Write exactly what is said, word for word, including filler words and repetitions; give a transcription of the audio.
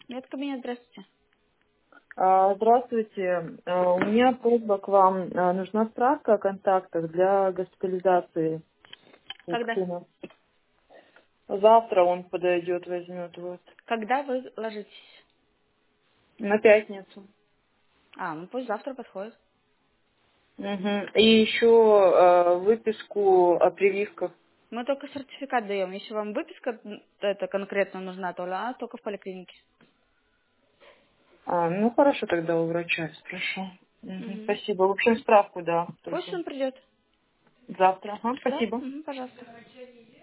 Нет, кабинет, здравствуйте. А, Здравствуйте. А, У меня просьба к вам. А, Нужна справка о контактах для госпитализации у Когда? сына. Завтра он подойдет, возьмет вот. Когда вы ложитесь? На пятницу. А, ну пусть завтра подходит. Мгм. И еще а, выписку о прививках. Мы только сертификат даем. Если вам выписка м, это конкретно нужна, то она только в поликлинике. А, ну хорошо, тогда у врача спрошу. Мгм. Мгм. Спасибо. В общем, справку, да, Пусть только. он придет. Завтра. Ага, Да? спасибо. Мгм, пожалуйста.